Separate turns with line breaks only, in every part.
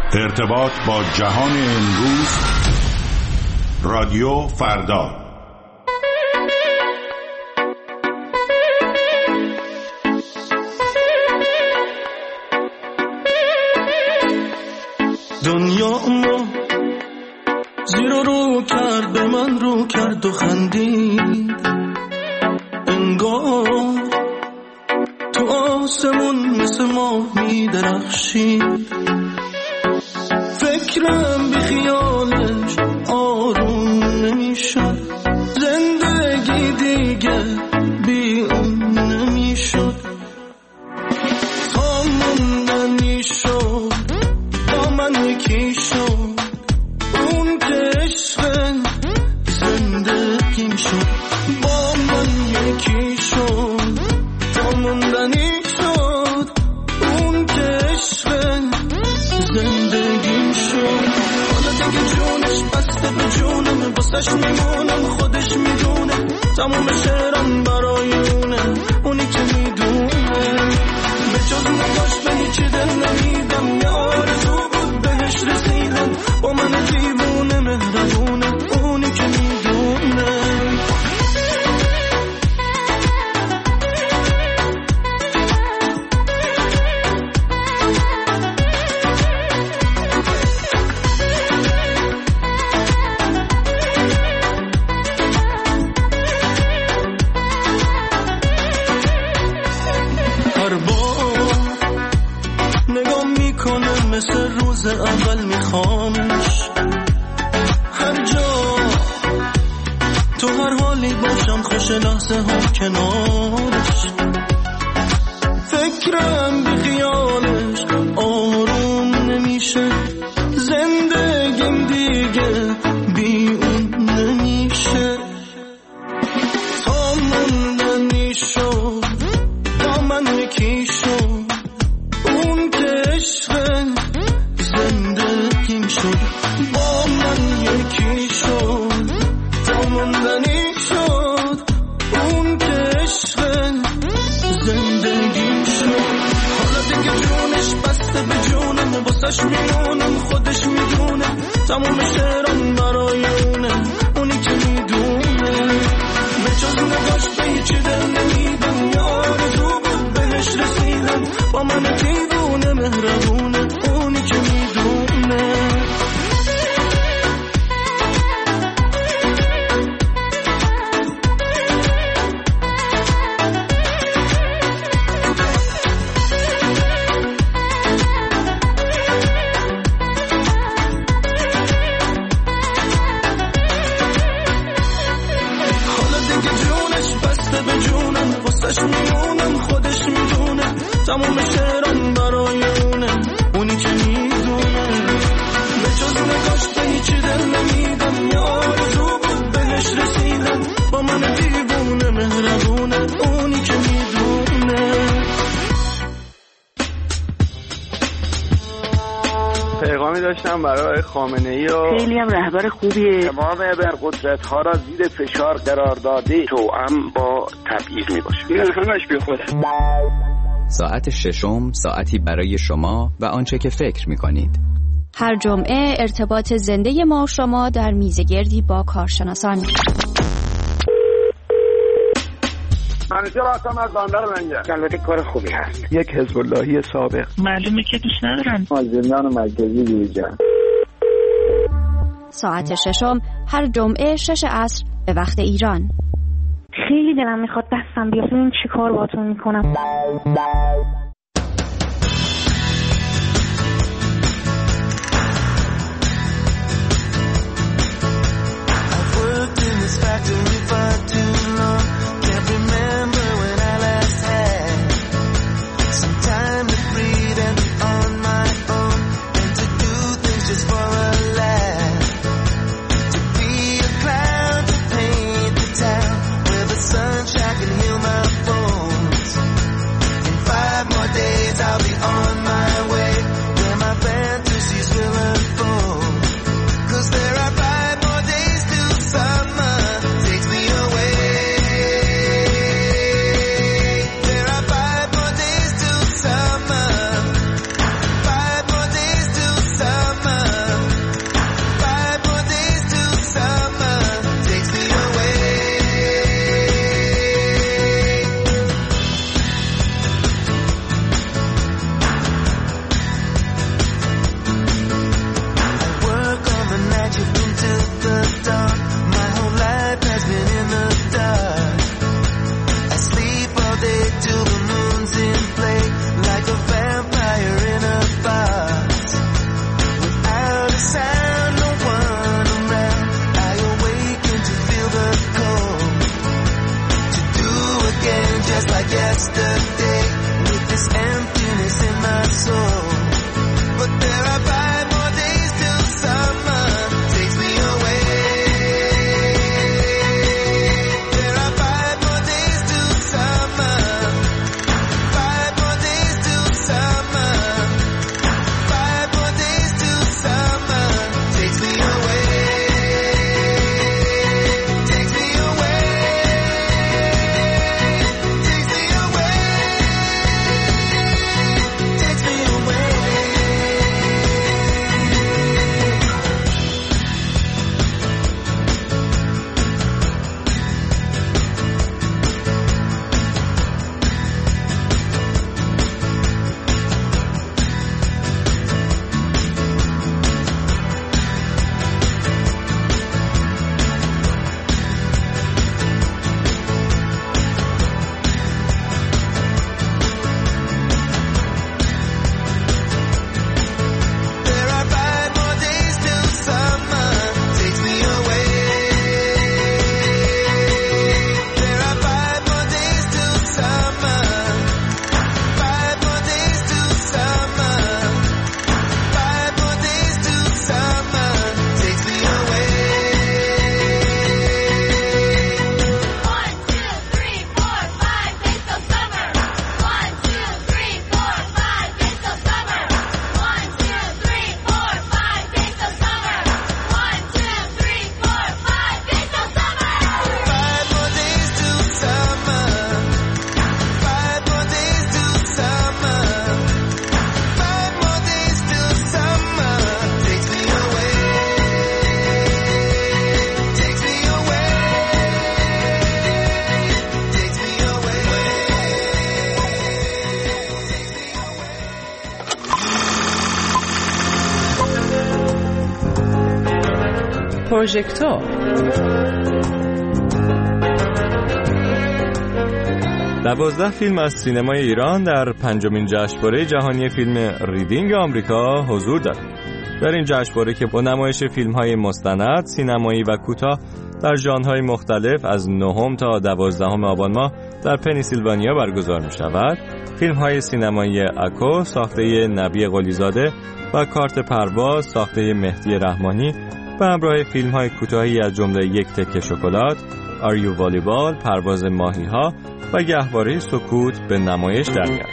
ارتباط با جهان امروز، رادیو فردا.
دنیا ما زیر و رو کرد، به من رو کرد و خندید، انگار تو آسمون مثل ماه می درخشید. فکرم بی خیالش آروم نمیشد، زندگی دیگه بی اون نمیشد. تا من نمیشد با من یکی شد، اون که عشق زندگیم شد. با من یکی شد تا موندنی شد، اون که عشق زندگیم شد. حالا دیگه جونش بسته به جونم، واسش میمونم خودش میدونه، تموم شعرم برای اونه، اونی که میدونه. به جز نگاش به هیچی دل نمیدم، یه آرزو بود بهش رسیدم. با من دیوونه مهربونه، اونی که میدونه. مثل روز اول میخوامش، هر جا تو هر حالی باشم، خوش لحظه ها کنارش. فکرم بی خیالش آروم نمیشه، زندگیم دیگه بی اون نمیشه. تا موندنی شد با من یکی شد، اون که عشق زندگیم شد. با من یکی شد تا موندنی شد، اون که عشق زندگیم شد. حالا دیگه جونش بسته به جونم، واسش میمونم خودش میدونه، تموم شعرم برای اونه، اونی که میدونه. به جز نگاش به هیچی دل نمیدم، یه آرزو بود بهش رسیدم. با من دیوونه مهربونه، اونی که میدونه. حالا دیگه جونش بسته به جونم، واسش میمونم خودش میدونه، تموم شعرم برای اونه، اونی که میدونه. به جز نگاش به هیچی دل نمیدم، یه آرزو بود بهش رسیدم. با من دیوونه مهربونه، اونی که میدونه.
پیغامی داشتم برای خامنه‌ای و
خیلی هم رهبر خوبیه.
تمام ابرقدرت‌ها را زیر فشار قرار داده، توأم با تبعیض میباشه. این همش بیخوده.
ساعت ششم، ساعتی برای شما و آنچه که فکر می‌کنید.
هر جمعه ارتباط زنده ما و شما در میزگردی با کارشناسان.
منیجر هستم از بندر منگه. البته کار خوبی هست. یک حزب اللهی سابق.
معلومه که دوست ندارن.
زندان مرکزی بیرجان.
ساعت ششم هر جمعه 6 عصر به وقت ایران.
خیلی دلم میخواد دستم بیاد، این چی کار باهاتون میکنم.
Five
پروژکتور.
12 فیلم از سینمای ایران در 5مین جشنواره جهانی فیلم ریدینگ آمریکا حضور دارد. در این جشنواره که با نمایش فیلم‌های مستند، سینمایی و کوتاه در ژانرهای مختلف از 9 تا 12 آبان ماه در پنیسیلوانیا برگزار می‌شود، فیلم‌های سینمایی اکو ساخته نبی قلیزاده و کارت پرواز ساخته مهدی رحمانی به همراه فیلم‌های کوتاهی از جمله یک تکه شکلات، آریو والیبال، پرواز ماهی‌ها و گهواره سکوت به نمایش در می‌آید.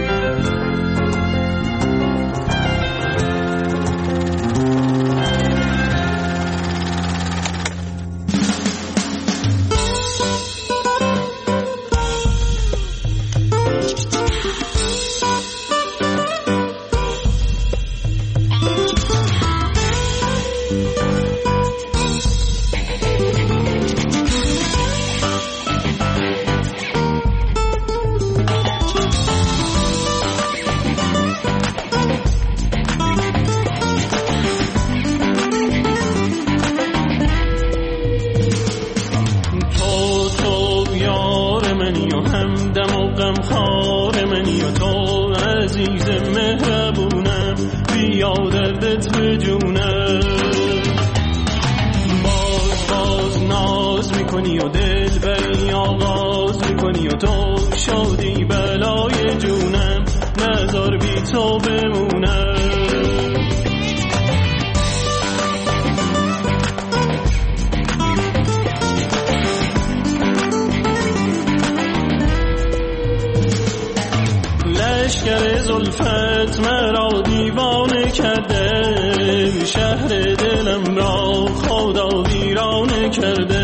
لشکر زلفت مرا دیوانه کرده، شهر دلم را خدا ویرانه کرده.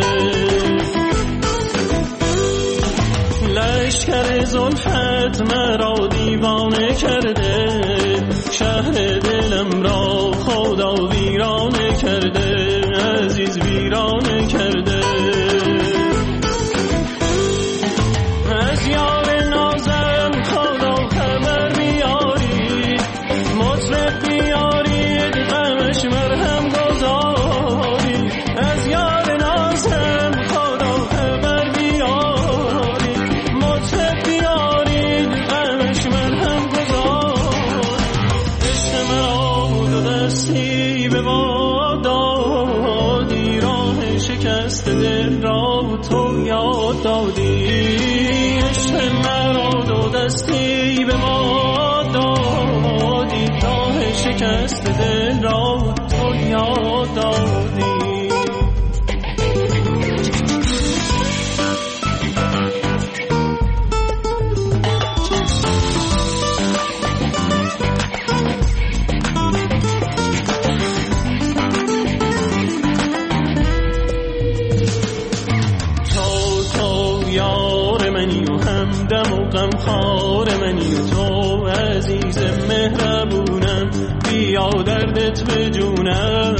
لشکر زلفت مرا دیوانه کرده، شهر دلم را خدا ویرانه کرده، عزیز ویرانه کرده. از یار نازم خدا خبر بیاری، مطرب بیاری غمش مرهم گذاری. از یار نازم خدا خبر بیاری، مطرب بیاری غمش مرهم گذاری. عشق مرا دو دستی به ما دادی، راه شکست دل را تو یاد دادی. مرا دو دستی به ما دادی، راه شکست دل را تو یاد دادی. دم و غم خار منی و تو عزیز مهربونم، بیا دردت به جونم.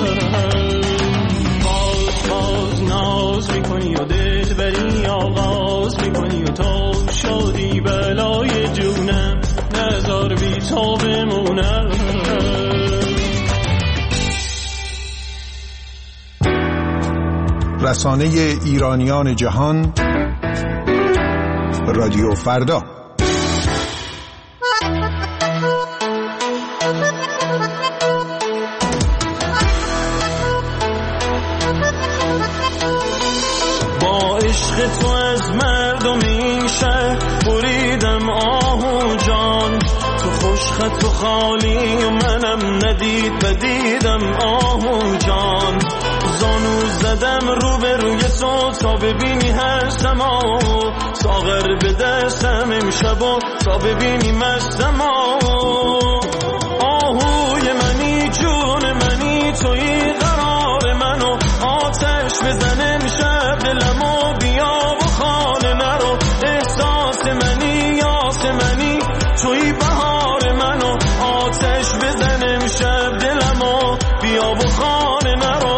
باز ناز میکنی و دلبری آغاز میکنی و تو شدی بلای جونم، نذار بی تو بمونم.
رسانه ایرانیان جهان، رادیو فردا.
با عشق تو از مردم این شهر بریدم آهو جان، تو خوشخط و خالی و منم ندید بدیدم آهو جان. زانو زدم رو به روی تو تا ببینی هر سما، ساغر به دستم امشب و تا ببینی مستم. آهوی منی جون منی توی قرار منو، آتش بزن امشب دلمو بیا و خانه نرو. احساس منی یاس منی توی بهار منو، آتش بزن امشب دلمو بیا و خانه نرو.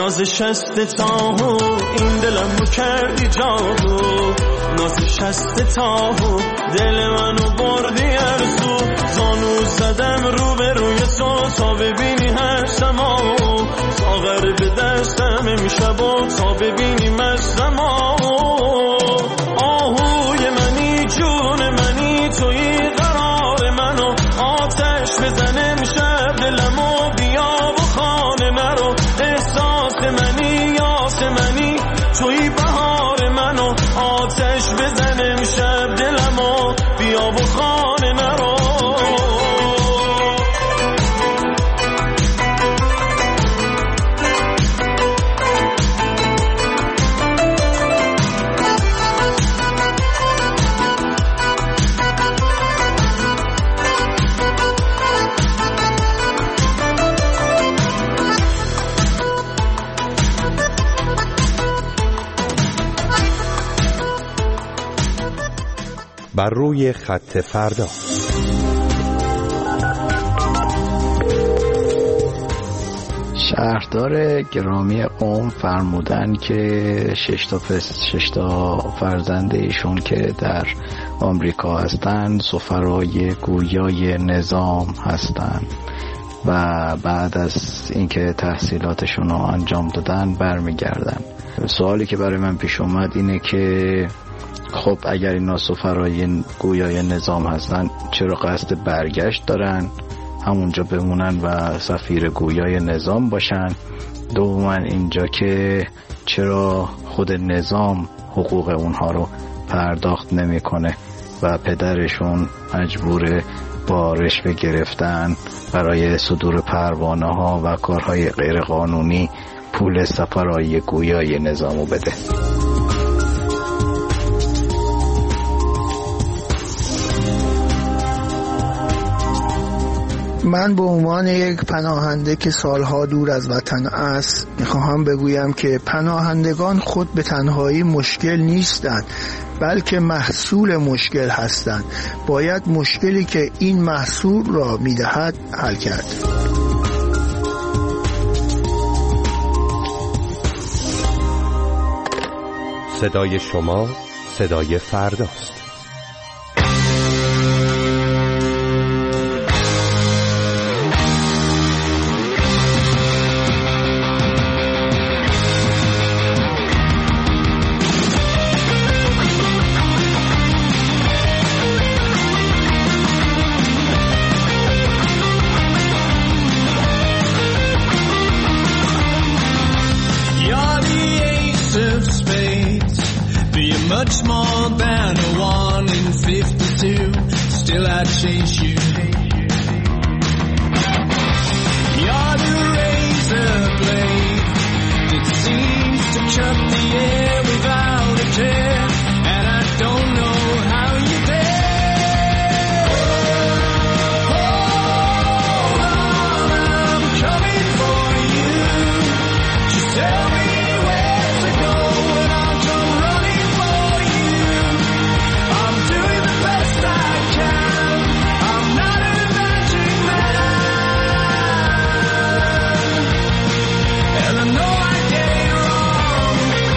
ناز شست تاهو این دلمو کردی جادو، ناز شست تاهو دل منو بردی ارزو، زانو زدم رو به روی تو تا ببینی هر سماو، ساغر به دستم میشب و تا ببینی مستماو، آهوی منی جون منی توی قرار منو، آتش بزنه میشب دلمو بیا و خانه نرو، احساس منی یاس منی توی بهار منو، آتش بزنه میشب دلمو بیا و خانه نرو.
بر روی خط فردا.
شهردار گرامی قم فرمودن که 6 تا فرزند ایشون که در آمریکا هستن سفرای گویای نظام هستن و بعد از اینکه تحصیلاتشون رو انجام دادن برمیگردن. سوالی که برای من پیش اومد اینه که خب اگر اینا سفرای گویای نظام هستن چرا قصد برگشت دارن همونجا بمونن و سفیر گویای نظام باشن؟ دوما اینجا که چرا خود نظام حقوق اونها رو پرداخت نمیکنه و پدرشون مجبور با رشوه گرفتن برای صدور پروانه ها و کارهای غیر قانونی پول سفرای گویای نظامو بده.
من به عنوان یک پناهنده که سالها دور از وطن است میخواهم بگویم که پناهندگان خود به تنهایی مشکل نیستند بلکه محصول مشکل هستند. باید مشکلی که این محصول را میدهد حل کرد.
صدای شما صدای فرداست.
Much more than a 1 in 52. Still I chase you. You're the razor blade that seems to cut the air without a care, and I don't know how you dare. Hold on, I'm coming for you. Just tell me where to go and I'll come running for you. I'm doing the best I can. I'm not a magic man, and I know I get it wrong.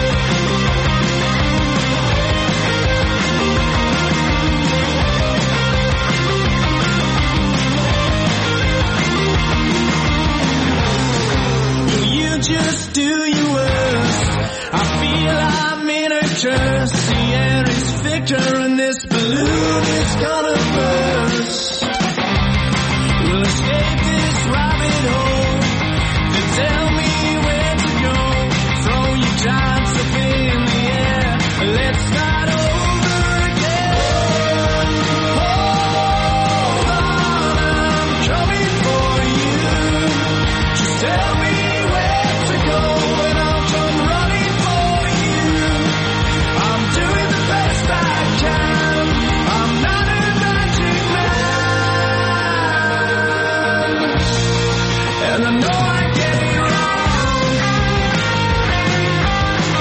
Will you just do your worst? I feel I'm in a curse. The air is thicker and this balloon is gonna burst. We'll escape this rabbit hole. Then tell me where to go. Throw your chance up in the air. Let's start over again. Hold on, I'm coming for you. Just tell me where to go and I'll come running for you. I'm doing the best I can. I'm not a magic man, and I know I get it wrong.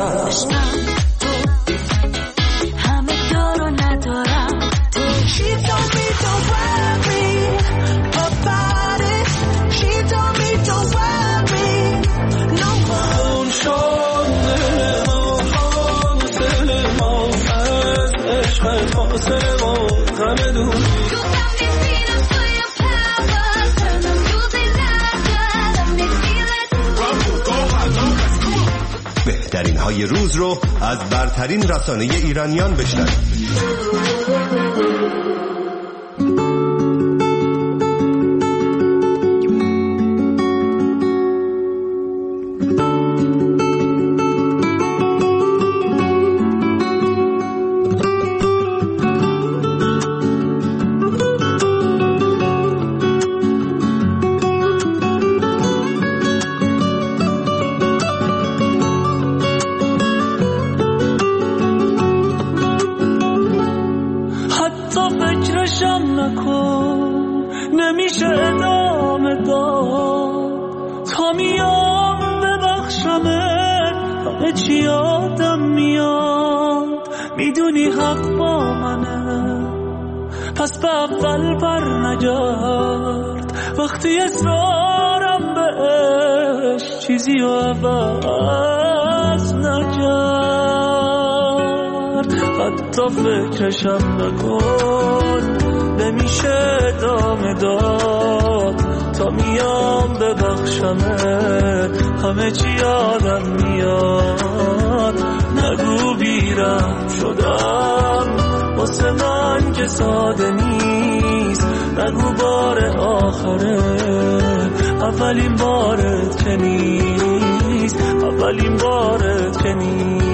ندارم همه دارو ندارم She told me don't worry about it She told me don't worry no more شد دل ما از عشق فاصله ما غم دور
بهترین های روز رو از برترین رسانه ایرانیان بشنوید.
نمیشه ادامه داد تا میام ببخشمت همه چی یادم میاد میدونی حق با منه پس به اول بر نگرد وقتی اصرارم بهش چیزی رو عوض نکرد حتی فکرشم نکن نمیشه ادامه داد تا میام ببخشمت همه چی یادم میاد نگو بیرم شدم واسه من که ساده نیست نگو بار آخره اولین بارت که نیست اولین بارت که نیست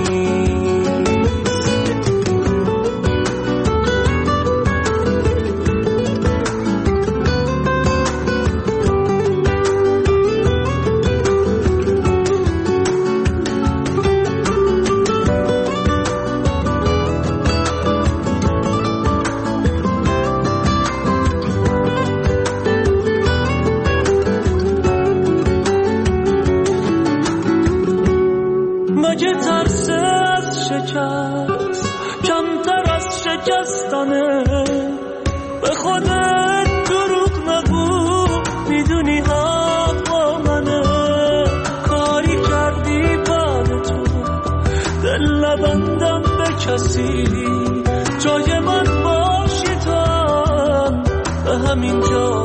مگه ترس از شکست کمتر از شکستنه به خودت دروغ نگو میدونی حق با منه کاری کردی بعد تو دل نبندم به کسی جای من باشی تو هم به همین جا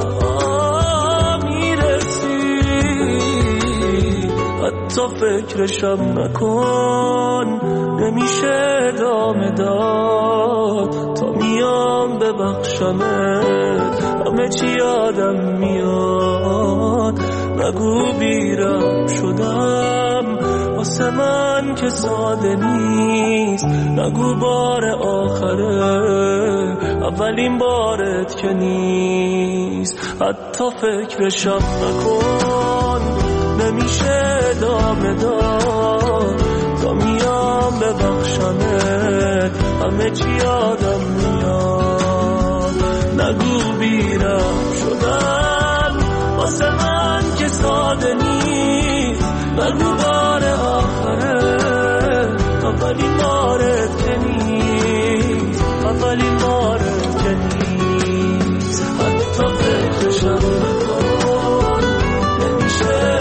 حتی فکرشم نکن نمیشه ادامه داد تا میام ببخشمت همه چی یادم میاد نگو بیرم شدم واسه من که ساده نیست نگو بار آخره اولین بارت که نیست حتی فکرشم نکن نمیشه ادامه داد تا میام ببخشمت همه چی یادم میاد نگو بیرم شدم واسه من که ساده نیست نگو بار آخره اولین بارت که نیست اولین بارت که نیست حتی فکرشم نکن نمیشه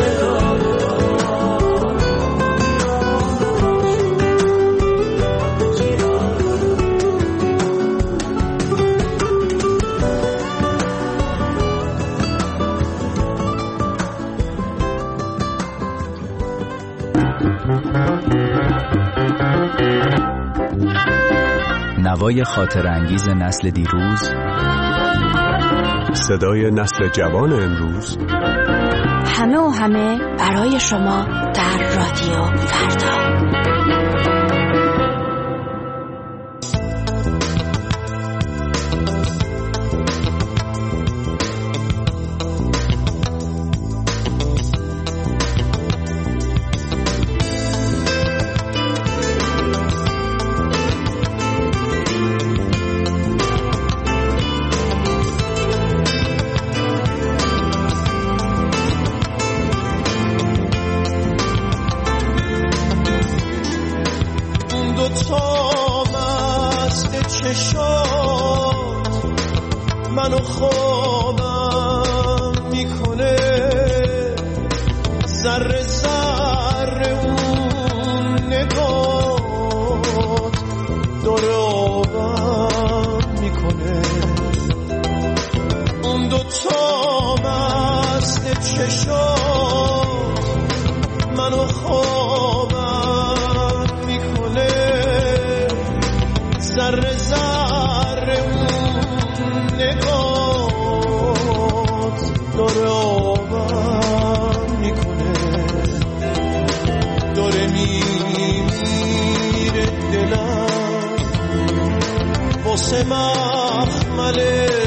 نوای خاطر انگیز نسل دیروز،
صدای نسل جوان امروز،
همه و همه برای شما در رادیو فردا.
چشات منو خوابم میکنه، ذره ذره اون نگات داره آبم میکنه. اون دوتا مست چشات منو خوابم میکنه، ذره ذره اون نگات داره آبم میکنه. داره میمیره دلم واسه مخمل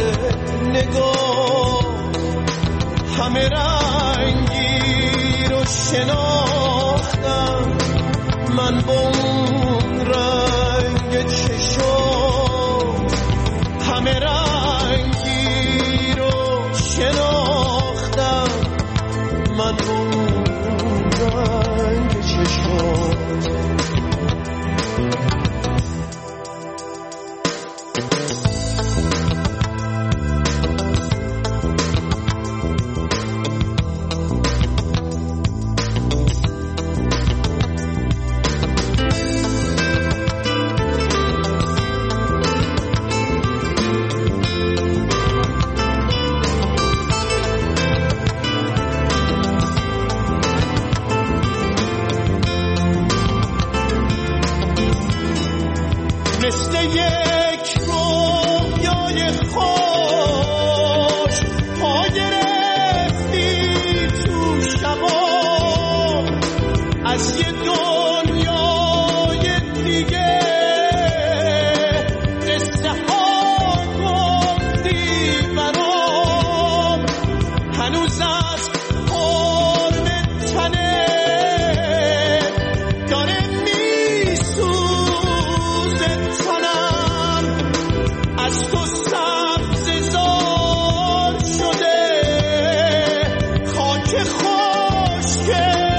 نگاه، همه رنگی رو شناختم من با اون رنگ چشم، همه رنگی رو شناختم من با اون رنگ چشم. مثل یک رویای خوش پا گرفتی تو شبا، از یه دنیای دیگه قصه ها گفتی برام، هنوز از قرب تنه داره از تو سبز زار شده، خاک خشک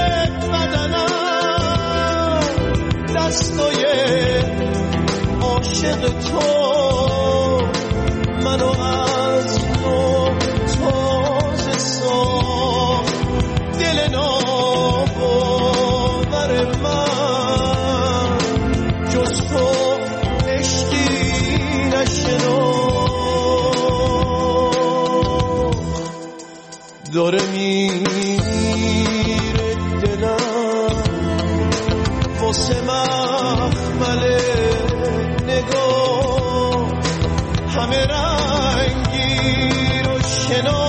بدنم دستای عاشق تو منو از تو تازه ساخت. دل ناباور من جز تو عشقی داره میره دلم واسه مخمل نگاه، همه رنگی رو شناختم